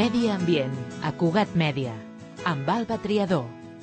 Medi Ambient, a Cugat Mèdia, amb Alba Triador.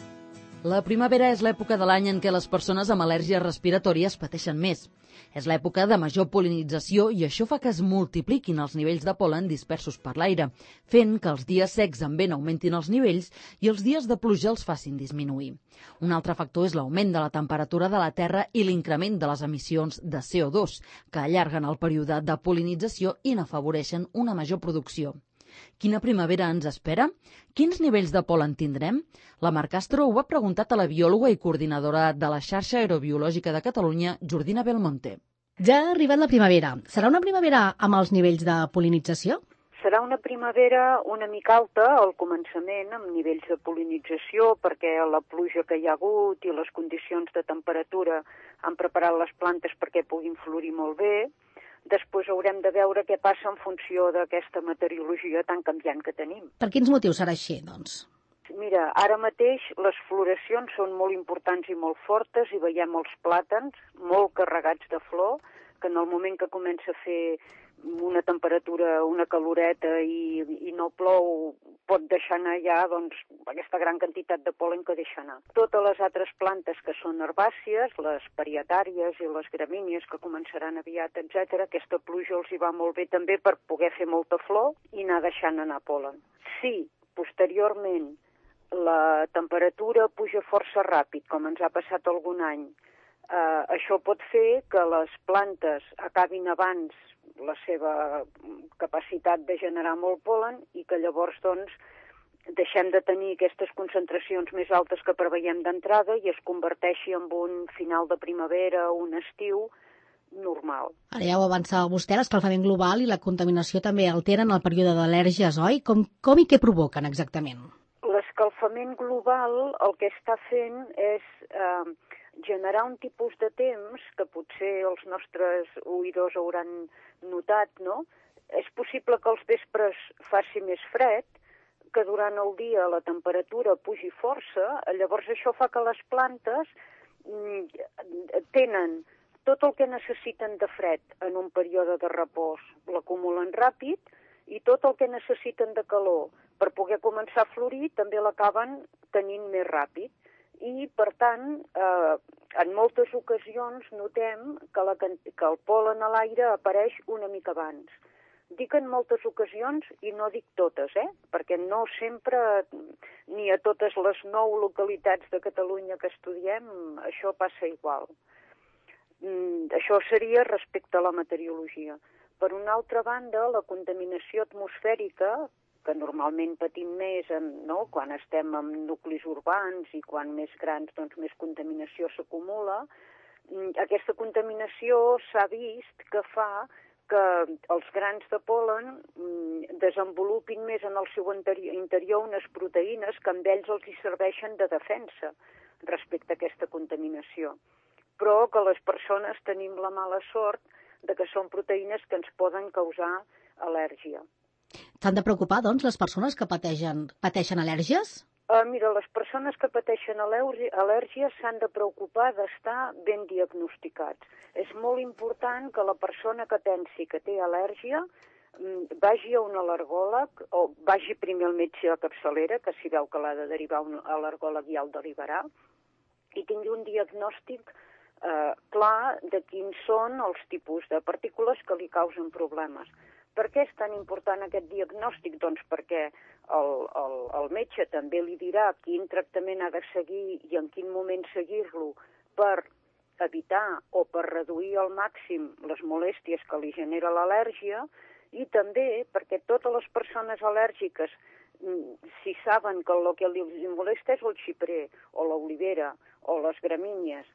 La primavera és l'època de l'any en què les persones amb al·lèrgies respiratòries pateixen més. És l'època de major pol·linització i això fa que es multipliquin els nivells de pol·len dispersos per l'aire, fent que els dies secs amb vent augmentin els nivells i els dies de pluja els facin disminuir. Un altre factor és l'augment de la temperatura de la Terra i l'increment de les emissions de CO2, que allarguen el període de pol·linització i n'afavoreixen una major producció. Quina primavera ens espera? Quins nivells de pol·len tindrem? La Mar Castro ho ha preguntat a la biòloga i coordinadora de la Xarxa Aerobiològica de Catalunya, Jordina Belmonte. Ja ha arribat la primavera. Serà una primavera amb els nivells de pol·linització? Serà una primavera una mica alta al començament, amb nivells de pol·linització, perquè la pluja que hi ha hagut i les condicions de temperatura han preparat les plantes perquè puguin florir molt bé. Després haurem de veure què passa en funció d'aquesta meteorologia tan canviant que tenim. Per quins motius serà així, doncs? Mira, ara mateix les floracions són molt importants i molt fortes i veiem els plàtans molt carregats de flor, que en el moment que comença a fer una temperatura, una caloreta i no plou, pot deixar anar ja doncs, aquesta gran quantitat de pol·len que deixa anar. Totes les altres plantes que són herbàcies, les parietàries i les gramínies que començaran aviat, etc., aquesta pluja els hi va molt bé també per poder fer molta flor i anar deixant anar pol·len. Si posteriorment la temperatura puja força ràpid, com ens ha passat algun any, això pot fer que les plantes acabin abans la seva capacitat de generar molt pol·len i que llavors doncs, deixem de tenir aquestes concentracions més altes que preveiem d'entrada i es converteixi en un final de primavera o un estiu normal. Ara ja ho avançava vostè, l'escalfament global i la contaminació també alteren el període d'al·lèrgies, oi? Com i què provoquen exactament? L'escalfament global el que està fent és generar un tipus de temps que potser els nostres oïdors hauran notat, no? És possible que als vespres faci més fred, que durant el dia la temperatura pugi força, llavors això fa que les plantes tenen tot el que necessiten de fred en un període de repòs, l'acumulen ràpid, i tot el que necessiten de calor per poder començar a florir també l'acaben tenint més ràpid. I, per tant, en moltes ocasions notem que el pol·len a l'aire apareix una mica abans. Dic en moltes ocasions i no dic totes, perquè no sempre, ni a totes les 9 localitats de Catalunya que estudiem, això passa igual. Això seria respecte a la meteorologia. Per una altra banda, la contaminació atmosfèrica, que normalment patim més quan estem en nuclis urbans i quan més grans doncs més contaminació s'acumula, aquesta contaminació s'ha vist que fa que els grans de pol·len desenvolupin més en el seu interior unes proteïnes que amb ells els hi serveixen de defensa respecte a aquesta contaminació. Però que les persones tenim la mala sort de que són proteïnes que ens poden causar al·lèrgia. S'han de preocupar, doncs, les persones que pateixen al·lèrgies? Mira, les persones que pateixen al·lèrgies s'han de preocupar d'estar ben diagnosticats. És molt important que la persona que pensi que té al·lèrgia vagi a un al·lergòleg o vagi primer al metge a capçalera, que si veu que l'ha de derivar a un al·lergòleg ja el derivarà, i tingui un diagnòstic clar de quins són els tipus de partícules que li causen problemes. Per què és tan important aquest diagnòstic? Doncs perquè el metge també li dirà quin tractament ha de seguir i en quin moment seguir-lo per evitar o per reduir al màxim les molèsties que li genera l'al·lèrgia i també perquè totes les persones al·lèrgiques, si saben que el que li molesta és el xiprer o l'olivera o les gramínies,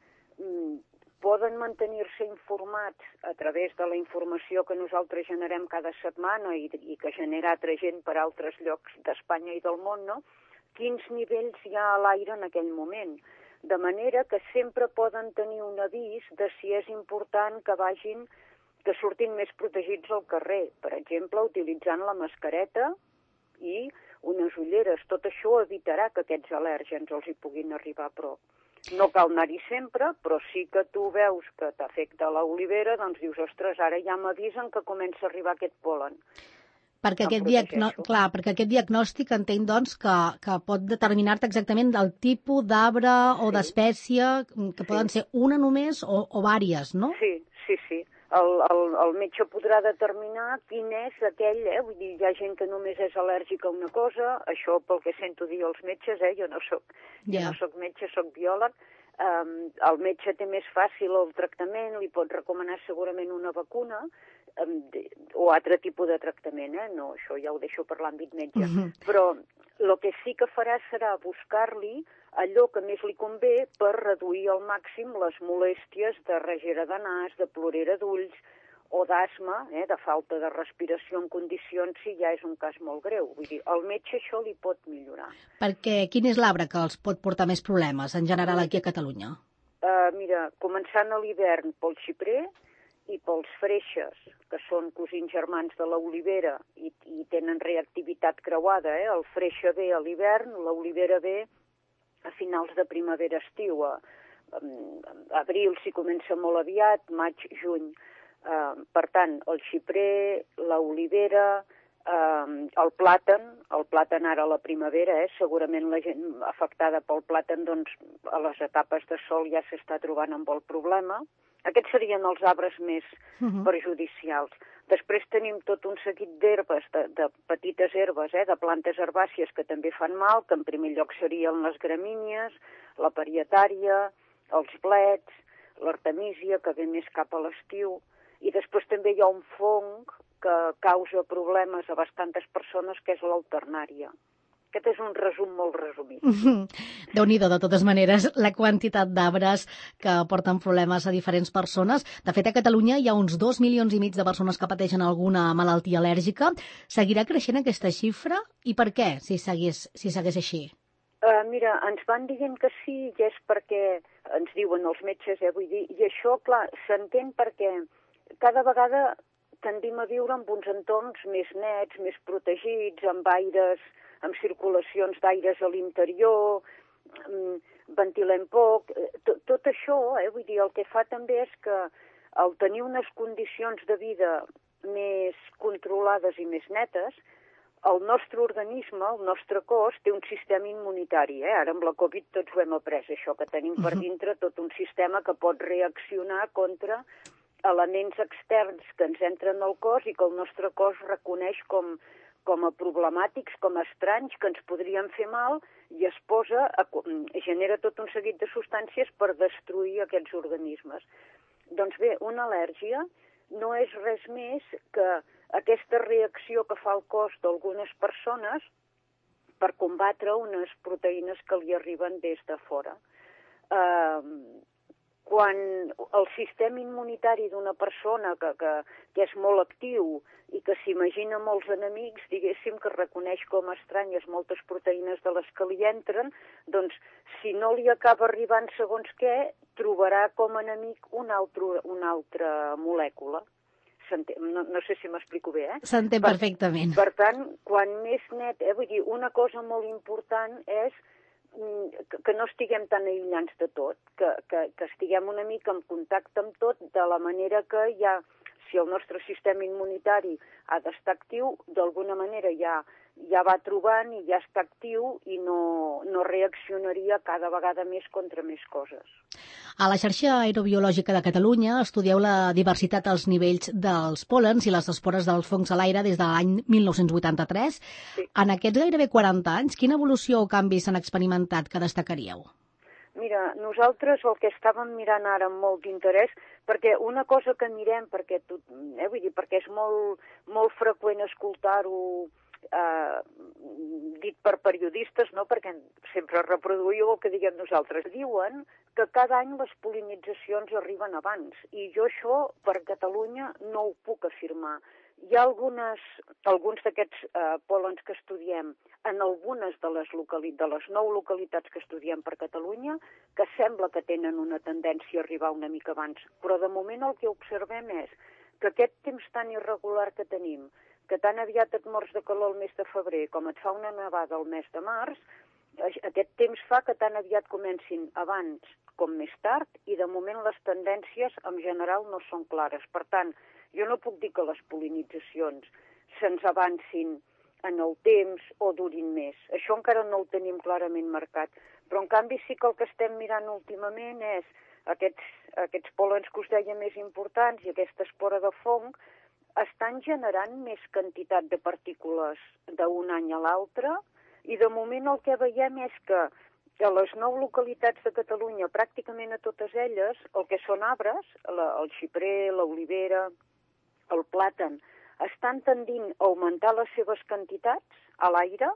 poden mantenir-se informats a través de la informació que nosaltres generem cada setmana i que genera altra gent per altres llocs d'Espanya i del món, no? Quins nivells hi ha a l'aire en aquell moment. De manera que sempre poden tenir un avís de si és important que surtin més protegits al carrer. Per exemple, utilitzant la mascareta i unes ulleres. Tot això evitarà que aquests al·lèrgens els hi puguin arribar a prop. No cal anar-hi sempre, però sí que tu veus que t'afecta l'olivera, doncs dius, ostres, ara ja m'avisen que comença a arribar aquest pol·len. Perquè protegeixo. aquest diagnòstic entenc, doncs, que pot determinar-te exactament el tipus d'arbre o d'espècie, que poden ser una només o vàries, no? Sí. El metge podrà determinar quin és aquell, vull dir, hi ha gent que només és al·lèrgica a una cosa, això pel que sento dir als metges, jo no soc metge, soc biòleg. El metge té més fàcil el tractament, li pot recomanar segurament una vacuna o altre tipus de tractament, no, això ja ho deixo per l'àmbit metge. Però el que sí que farà serà buscar-li allò que més li convé per reduir al màxim les molèsties de regera de nas, de plorera d'ulls o d'asma, de falta de respiració en condicions si ja és un cas molt greu. Vull dir, al metge això li pot millorar. Perquè quin és l'arbre que els pot portar més problemes en general aquí a Catalunya? Mira, començant a l'hivern pel xiprer i pels freixes, que són cosins germans de l'olivera i tenen reactivitat creuada. El freixa ve a l'hivern, l'olivera ve a finals de primavera-estiu. Abril s'hi comença molt aviat, maig, juny. Per tant, el xiprer, l'olivera, el plàtan ara a la primavera, segurament la gent afectada pel plàtan, doncs, a les etapes de sol ja s'està trobant amb el problema. Aquests serien els arbres més perjudicials. Després tenim tot un seguit d'herbes, de petites herbes, de plantes herbàcies que també fan mal, que en primer lloc serien les gramínies, la parietària, els blets, l'artemísia, que ve més cap a l'estiu, i després també hi ha un fong que causa problemes a bastantes persones, que és l'alternària. Aquest és un resum molt resumit. Déu-n'hi-do, de totes maneres, la quantitat d'arbres que porten problemes a diferents persones. De fet, a Catalunya hi ha uns 2,5 milions de persones que pateixen alguna malaltia al·lèrgica. Seguirà creixent aquesta xifra? I per què, si segueix així? Mira, ens van dient que sí, i és perquè ens diuen els metges, vull dir, i això, clar, s'entén perquè cada vegada tendim a viure en uns entorns més nets, més protegits, amb aires, amb circulacions d'aires a l'interior, ventilem poc. Tot això, vull dir, el que fa també és que al tenir unes condicions de vida més controlades i més netes, el nostre organisme, el nostre cos, té un sistema immunitari. Ara amb la Covid tots ho hem après, això, que tenim per dintre tot un sistema que pot reaccionar contra elements externs que ens entren al cos i que el nostre cos reconeix com a problemàtics, com a estranys, que ens podrien fer mal, i genera tot un seguit de substàncies per destruir aquests organismes. Doncs bé, una al·lèrgia no és res més que aquesta reacció que fa el cos d'algunes persones per combatre unes proteïnes que li arriben des de fora. Quan el sistema immunitari d'una persona que és molt actiu i que s'imagina molts enemics, diguéssim, que reconeix com a estranyes moltes proteïnes de les que li entren, doncs, si no li acaba arribant segons què, trobarà com a enemic una altra molècula. No sé si m'explico bé, S'entén perfectament. Per tant, quan més net, vull dir, una cosa molt important és que no estiguem tan aïllants de tot, que estiguem una mica en contacte amb tot, de la manera que si el nostre sistema immunitari ha d'estar actiu, d'alguna manera ja va trobant i ja està actiu i no reaccionaria cada vegada més contra més coses. A la xarxa aerobiològica de Catalunya estudieu la diversitat als nivells dels pòlens i les espores dels fongs a l'aire des de l'any 1983. Sí. En aquests gairebé 40 anys, quina evolució o canvis s'han experimentat que destacaríeu? Mira, nosaltres el que estàvem mirant ara amb molt d'interès, perquè una cosa que mirem, perquè és molt freqüent escoltar-ho dit per periodistes, no? Perquè sempre reproduïu el que diguem nosaltres. Diuen que cada any les pol·linitzacions arriben abans, i jo això per Catalunya no ho puc afirmar. Hi ha alguns d'aquests pòlens que estudiem en algunes de les 9 localitats que estudiem per Catalunya, que sembla que tenen una tendència a arribar una mica abans. Però de moment el que observem és que aquest temps tan irregular que tenim, que tan aviat et mors de calor el mes de febrer com et fa una nevada el mes de març, aquest temps fa que tan aviat comencin abans com més tard, i de moment les tendències en general no són clares. Per tant, jo no puc dir que les pol·linitzacions se'ns avancin en el temps o durin més. Això encara no ho tenim clarament marcat. Però, en canvi, sí que el que estem mirant últimament és aquests pol·lens que us deia més importants i aquesta espora de fong estan generant més quantitat de partícules d'un any a l'altre i, de moment, el que veiem és que a les 9 localitats de Catalunya, pràcticament a totes elles, el que són arbres, el xiprer, l'olivera, el plàtan, estan tendint a augmentar les seves quantitats a l'aire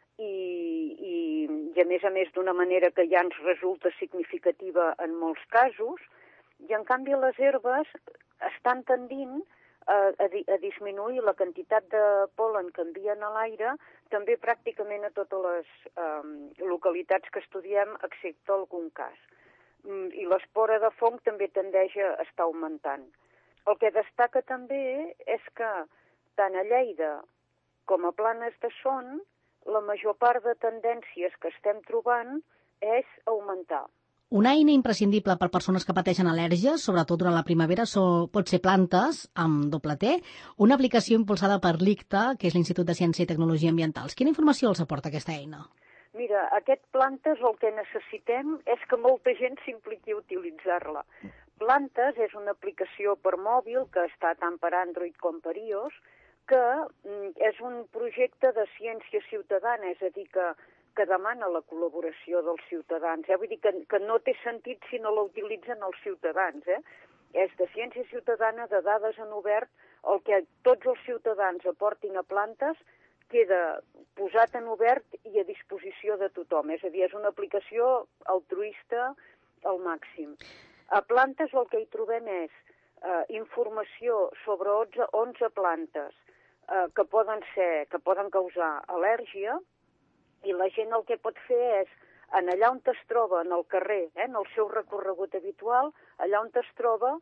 i a més d'una manera que ja ens resulta significativa en molts casos, i en canvi les herbes estan tendint a disminuir la quantitat de pol·len que envien a l'aire també pràcticament a totes les localitats que estudiem, excepte algun cas. I l'espora de fong també tendeix a estar augmentant. El que destaca també és que tant a Lleida com a Planes de Son, la major part de tendències que estem trobant és augmentar. Una eina imprescindible per persones que pateixen al·lèrgies, sobretot durant la primavera, pot ser plantes, amb doble T, una aplicació impulsada per l'ICTA, que és l'Institut de Ciència i Tecnologia Ambientals. Quina informació els aporta aquesta eina? Mira, aquest Plantes el que necessitem és que molta gent s'impliqui a utilitzar-la. Plantes és una aplicació per mòbil que està tant per Android com per iOS, que és un projecte de ciència ciutadana, és a dir, que demana la col·laboració dels ciutadans. Vull dir que no té sentit si no la utilitzen els ciutadans. És de ciència ciutadana, de dades en obert, el que tots els ciutadans aportin a Plantes queda posat en obert i a disposició de tothom. És a dir, és una aplicació altruista al màxim. A Plantes el que hi trobem és informació sobre 11 plantes que poden causar al·lèrgia, i la gent el que pot fer és, allà on es troba, en el carrer, en el seu recorregut habitual, allà on es troba,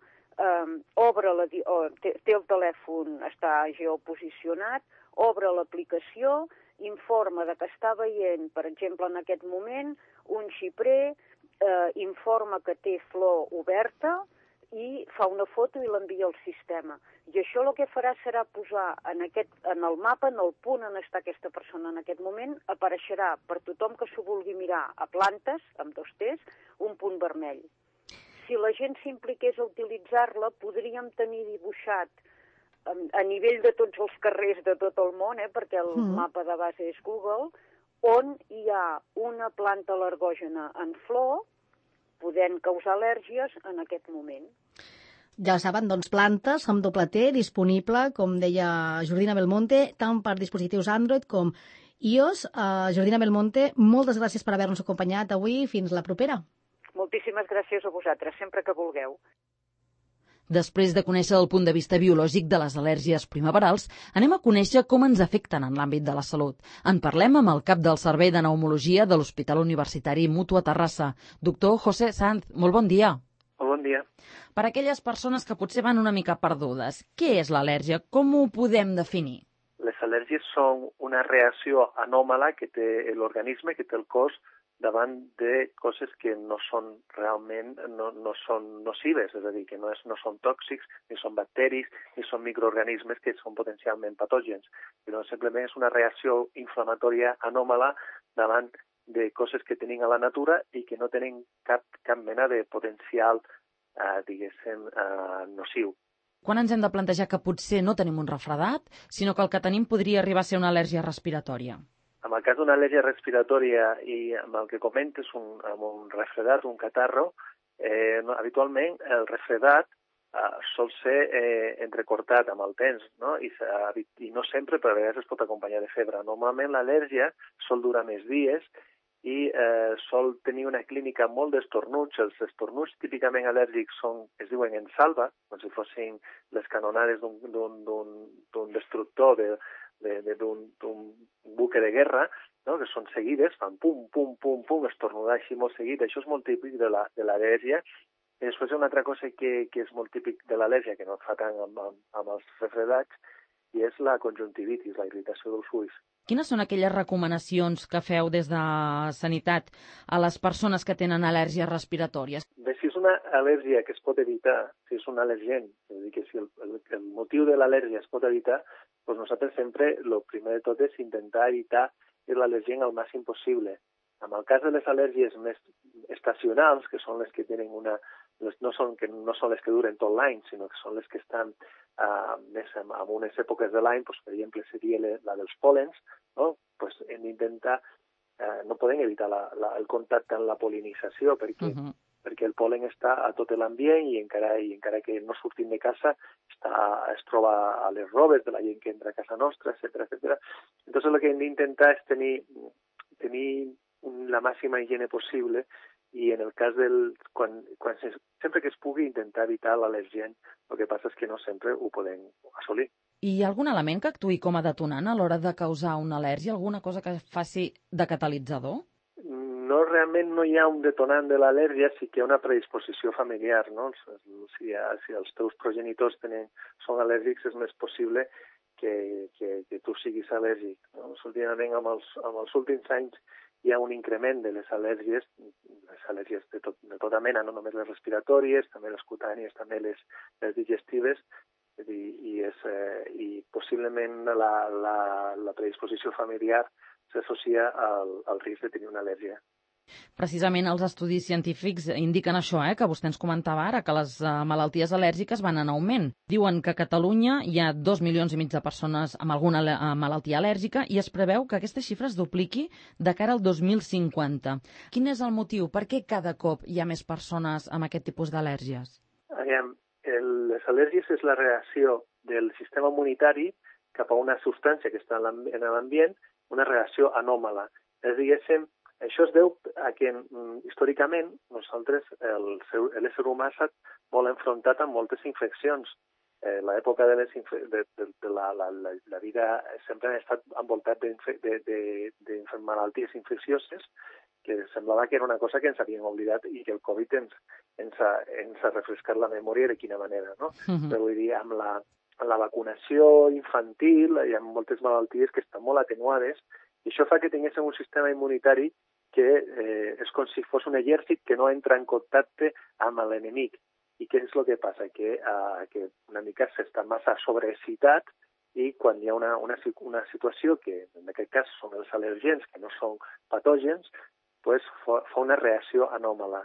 té el telèfon, està geoposicionat, obre l'aplicació, informa de que està veient, per exemple, en aquest moment, un xiprer, informa que té flor oberta i fa una foto i l'envia al sistema. I això el que farà serà posar en el mapa, en el punt on està aquesta persona en aquest moment, apareixerà per tothom que s'ho vulgui mirar a Plantes, amb 2 T's, un punt vermell. Si la gent s'impliqués a utilitzar-la, podríem tenir dibuixat a nivell de tots els carrers de tot el món, perquè el mapa de base és Google, on hi ha una planta al·lergògena en flor, podent causar al·lèrgies en aquest moment. Ja saben, doncs, Plantes amb doble T, disponible, com deia Jordina Belmonte, tant per dispositius Android com iOS. Jordina Belmonte, moltes gràcies per haver-nos acompanyat avui. Fins la propera. Moltíssimes gràcies a vosaltres, sempre que vulgueu. Després de conèixer el punt de vista biològic de les al·lèrgies primaverals, anem a conèixer com ens afecten en l'àmbit de la salut. En parlem amb el cap del Servei de Pneumologia de l'Hospital Universitari Mutua Terrassa, doctor José Sanz. Molt bon dia. Molt bon dia. Per a aquelles persones que potser van una mica perdudes, què és l'al·lèrgia? Com ho podem definir? Les al·lèrgies són una reacció anòmala que té l'organisme, que té el cos, davant de coses que no són realment no són nocives, és a dir, que no són tòxics, ni són bacteris, ni són microorganismes que són potencialment patògens. Però simplement és una reacció inflamatòria anòmala davant de coses que tenim a la natura i que no tenen cap mena de potencial, diguéssim, nociu. Quan ens hem de plantejar que potser no tenim un refredat, sinó que el que tenim podria arribar a ser una al·lèrgia respiratòria? En el cas d'una al·lèrgia respiratòria i amb el que comentes, amb un refredat, un catarro, habitualment el refredat sol ser entrecortat amb el temps, no? I no sempre, però a vegades es pot acompanyar de febre. Normalment l'al·lèrgia sol durar més dies i sol tenir una clínica molt d'estornuts. Els estornuts típicament al·lèrgics es diuen en salva, com si fossin les canonades d'un destructor, d'un buque de guerra, no? Que són seguides, fan pum, pum, pum, pum, estornudar així molt seguit. Això és molt típic de l'al·lèrgia. I després una altra cosa que és molt típic de l'al·lèrgia, que no et fa tant amb els refredats, i és la conjuntivitis, la irritació dels ulls. Quines són aquelles recomanacions que feu des de Sanitat a les persones que tenen al·lèrgies respiratòries? Bé, si és una al·lèrgia que es pot evitar, si és un al·lergent, és a dir, que si el motiu de l'al·lèrgia es pot evitar, doncs nosaltres sempre, el primer de tot és intentar evitar l'al·lergent al màxim possible. En el cas de les al·lèrgies més estacionals, que són les que tenen no són les que duren tot l'any, sinó que són les que estan més en unes èpoques de l'any, doncs, per exemple, seria la dels pòlens, no? Pues hem d'intentar, no podem evitar el contacte amb la pol·linització, perquè el pol·len està a tot l'ambient i encara que no sortim de casa es troba a les robes de la gent que entra a casa nostra, etc. Entonces el que hem d'intentar és tenir la màxima higiene possible i en el cas sempre que es pugui intentar evitar l'al·lergent, el que passa és que no sempre ho podem assolir. I hi ha algun element que actuï com a detonant a l'hora de causar una al·lèrgia? Alguna cosa que faci de catalitzador? No, realment no hi ha un detonant de l'al·lèrgia, sí que hi ha una predisposició familiar, no? Si els teus progenitors són al·lèrgics, és més possible que tu siguis al·lèrgic. No? Últimament, amb els últims anys, hi ha un increment de les al·lèrgies de tota mena, no només les respiratòries, també les cutànies, també les digestives, i possiblement la predisposició familiar s'associa al risc de tenir una al·lèrgia. Precisament els estudis científics indiquen això, que vostè ens comentava ara, que les malalties al·lèrgiques van en augment. Diuen que a Catalunya hi ha 2,5 milions de persones amb alguna malaltia al·lèrgica i es preveu que aquesta xifra es dupliqui de cara al 2050. Quin és el motiu? Per què cada cop hi ha més persones amb aquest tipus d'al·lèrgies? Les al·lèrgies és la reacció del sistema immunitari cap a una substància que està en l'ambient, una reacció anòmala. Això es deu a que històricament nosaltres, l'ésser humà s'ha molt enfrontat amb moltes infeccions. L'època de la vida sempre ha estat envoltat de malalties infeccioses que semblava que era una cosa que ens havíem oblidat i que el Covid ens ha refrescat la memòria de quina manera, no? Però vull dir, amb la vacunació infantil hi ha moltes malalties que estan molt atenuades i això fa que tinguéssim un sistema immunitari que és com si fos un exèrcit que no entra en contacte amb l'enemic. I què és el que passa? Que una mica s'està massa sobreexcitat i quan hi ha una situació que en aquest cas són els al·lèrgens, que no són patògens, pues fa una reacció anòmala.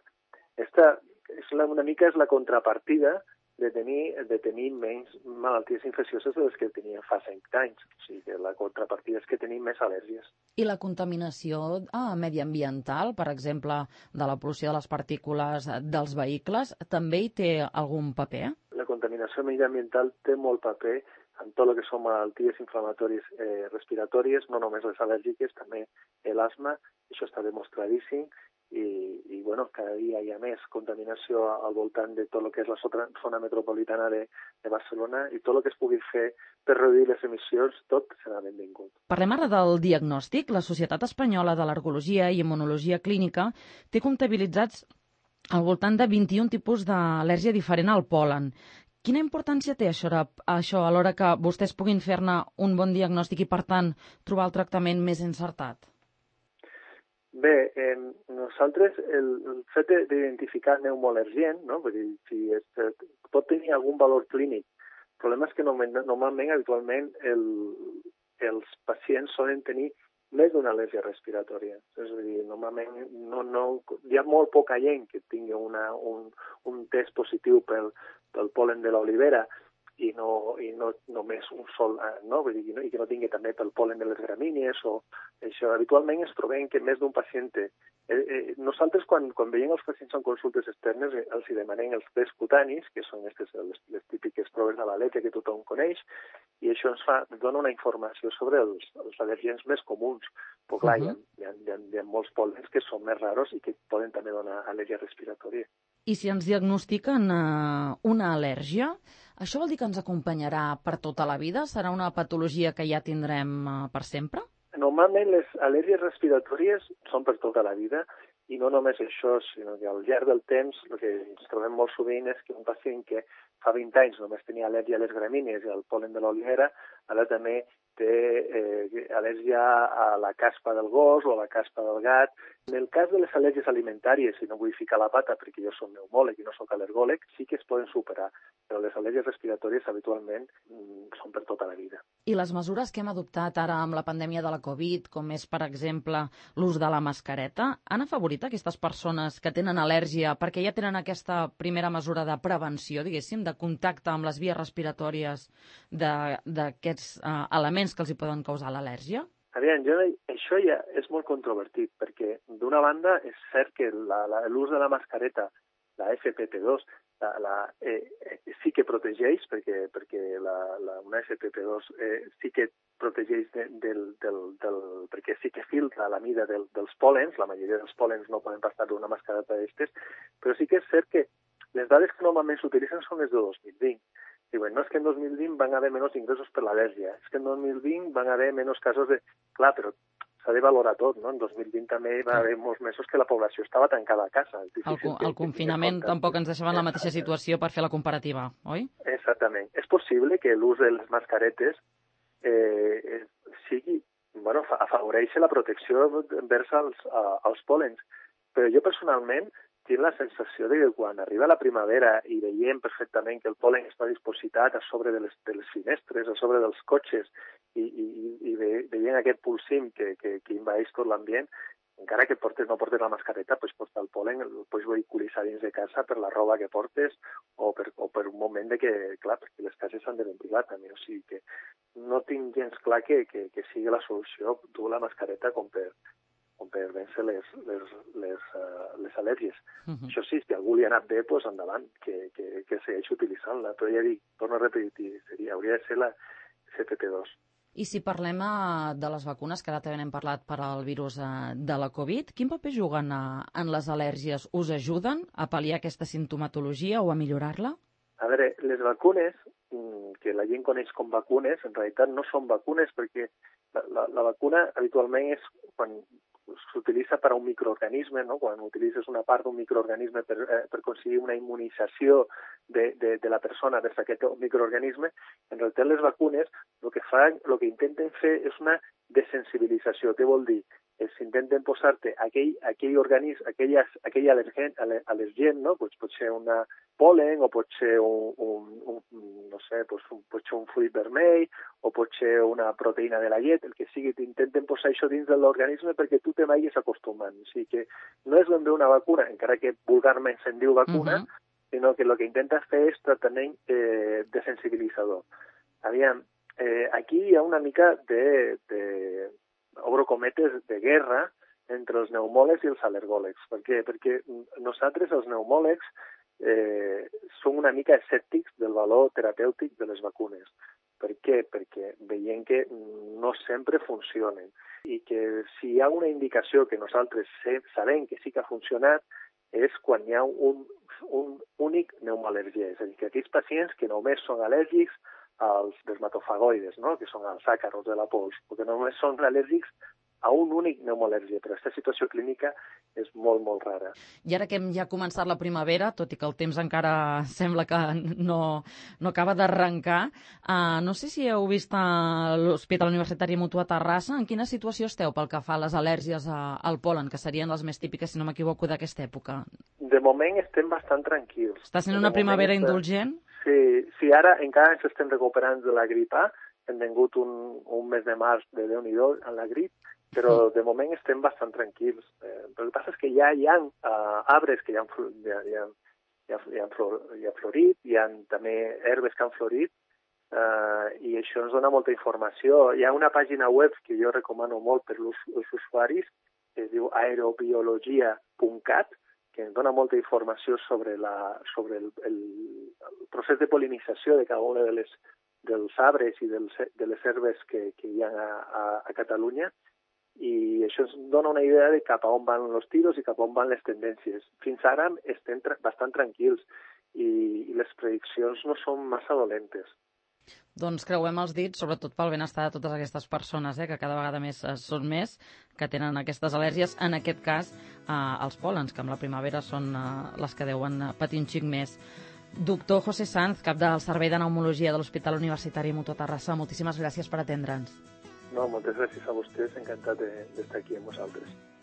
Una mica és la contrapartida de tenir menys malalties infeccioses de les que teníem fa 5 anys. O sigui que la contrapartida és que tenim més al·lèrgies. I la contaminació mediambiental, per exemple, de la pol·lució de les partícules dels vehicles, també hi té algun paper? La contaminació mediambiental té molt paper en tot el que són malalties inflamatòries respiratòries, no només les al·lèrgiques, també l'asma, això està demostradíssim, i bueno, cada dia hi ha més contaminació al voltant de tot el que és la zona metropolitana de Barcelona i tot el que es pugui fer per reduir les emissions, tot serà benvingut. Parlem ara del diagnòstic. La Societat Espanyola d'Al·lergologia i Immunologia Clínica té comptabilitzats al voltant de 21 tipus d'al·lèrgia diferent al pol·len. Quina importància té això a l'hora que vostès puguin fer-ne un bon diagnòstic i, per tant, trobar el tractament més encertat? Bé, nosaltres el fet d'identificar pneumoal·lergent, no? Vull dir, pot tenir algun valor clínic. El problema és que normalment, habitualment, els pacients solen tenir més d'una al·lèrgia respiratòria. És a dir, normalment hi ha molt poca gent que tingui un test positiu pel pol·len de l'olivera i no només un sol, no? Vull dir, i que no tingui també pel pol·len de les gramínies o això. Habitualment ens trobem que més d'un pacient té. Nosaltres, quan veiem els pacients en consultes externes, els demanem els tests cutanis, que són les típiques proves de l'aleta que tothom coneix, i això ens dona una informació sobre els al·lèrgens més comuns. Però clar, hi ha molts pol·lens que són més raros i que poden també donar al·lèrgia respiratòria. I si ens diagnostiquen una al·lèrgia, això vol dir que ens acompanyarà per tota la vida? Serà una patologia que ja tindrem per sempre? Normalment les al·lèrgies respiratòries són per tota la vida I no només això, sinó que al llarg del temps el que ens trobem molt sovint és que un pacient que fa 20 anys només tenia al·lèrgia a les gramínies i al pol·len de l'olivera, ara també té al·lèrgia a la caspa del gos o a la caspa del gat. En el cas de les al·lèrgies alimentàries, si no vull ficar la pata perquè jo soc pneumòleg i no soc al·lergòleg, sí que es poden superar, però les al·lèrgies respiratòries habitualment són per tota la vida. I les mesures que hem adoptat ara amb la pandèmia de la Covid, com és, per exemple, l'ús de la mascareta, han afavorit aquestes persones que tenen al·lèrgia perquè ja tenen aquesta primera mesura de prevenció, diguéssim, de contacte amb les vies respiratòries d'aquests elements que els hi poden causar l'al·lèrgia? Aviam, això ja és molt controvertit, perquè d'una banda és cert que l'ús de la mascareta, la FFP2, sí que protegeix, perquè una FFP2 sí que protegeix perquè sí que filtra la mida dels pòlens, la majoria dels pòlens no poden passar d'una mascareta d'estes, però sí que és cert que les dades que normalment s'utilitzen són les de 2020. Diuen, no és que en 2020 van haver menys ingressos per l'al·lèrgia, és que en 2020 van haver menys casos de... Clar, però s'ha de valorar tot, no? En 2020 també va haver molts mesos que la població estava tancada a casa. El confinament tampoc ens deixava en la mateixa situació per fer la comparativa, oi? Exactament. És possible que l'ús de les mascaretes afavoreixi la protecció envers els pòlens, però jo personalment tinc la sensació de que quan arriba la primavera i veiem perfectament que el pol·len està dispositat a sobre de les finestres, a sobre dels cotxes, i veient aquest pulsim que invadeix tot l'ambient, encara que no portes la mascareta, pots portar el pol·len, el pots vehiculitzar dins de casa per la roba que portes o per un moment de que, clar, perquè les cases s'han de ventilar també, o sigui que no tinc gens clar que sigui la solució dur la mascareta com per vèncer les al·lèrgies. Això sí, si a algú li ha anat bé, doncs endavant, que segueixi utilitzant-la. Però ja dic, torno a repetir, hauria de ser la FFP2. I si parlem de les vacunes, que ara també n'hem parlat per al virus de la Covid, quin paper juguen en les al·lèrgies? Us ajuden a pal·liar aquesta simptomatologia o a millorar-la? A veure, les vacunes, que la gent coneix com vacunes, en realitat no són vacunes perquè la vacuna habitualment és quan s'utilitza per a un microorganisme, no? Quan utilitzes una part d'un microorganisme per aconseguir una immunització de la persona vers aquest microorganisme, en realitat les vacunes el que intenten fer és una desensibilització. Què vol dir? S'intenten posar-te aquell organisme, aquell al·lergent, no? Pot ser una pol·len o pot ser pot ser un fruit vermell o pot ser una proteïna de la llet, el que sigui, t'intenten posar això dins de l'organisme perquè tu te vagis acostumant. O sigui que no és ben bé una vacuna, encara que vulgarment se'n diu vacuna, sinó que el que intenta fer és tractament desensibilitzador. Aviam, aquí hi ha una mica obro cometes, de guerra entre els pneumòlegs i els al·lergòlegs. Per què? Perquè nosaltres, els pneumòlegs, som una mica escèptics del valor terapèutic de les vacunes. Per què? Perquè veiem que no sempre funcionen i que si hi ha una indicació que nosaltres sabem que sí que ha funcionat és quan hi ha un únic pneumoal·lèrgia. És a dir, que aquells pacients que només són al·lèrgics als dermatofagoides, no? Que són els àcaros de la pols, o que només són al·lèrgics a un únic pneumoal·lèrgia, però aquesta situació clínica és molt, molt rara. I ara que hem ja començat la primavera, tot i que el temps encara sembla que no acaba d'arrencar, no sé si heu vist a l'Hospital Universitari Mutua Terrassa en quina situació esteu pel que fa a les al·lèrgies al pol·len, que serien les més típiques, si no m'equivoco, d'aquesta època. De moment estem bastant tranquils. Està sent una primavera indulgent? Sí, ara encara ens estem recuperant de la grip A, hem tingut un mes de març de Déu-n'hi-do en la grip, però de moment estem bastant tranquils. Però el que passa és que ja hi ha arbres que ja han florit, hi ha també herbes que han florit, i això ens dona molta informació. Hi ha una pàgina web que jo recomano molt per als usuaris, que es diu aerobiologia.cat, que ens dona molta informació sobre el procés de pol·linització de cada una dels arbres i de les herbes que hi ha a Catalunya, i això ens dona una idea de cap a on van els tiros i cap a on van les tendències. Fins ara estem bastant tranquils i les prediccions no són massa dolentes. Doncs creuem els dits, sobretot pel benestar de totes aquestes persones, que cada vegada més són més, que tenen aquestes al·lèrgies, en aquest cas els pòlens, que amb la primavera són les que deuen patir un xic més. Doctor José Sanz, cap del Servei de Pneumologia de l'Hospital Universitari Mutua Terrassa, moltíssimes gràcies per atendre'ns. No, moltes gràcies a vostès, encantat d'estar aquí amb vosaltres.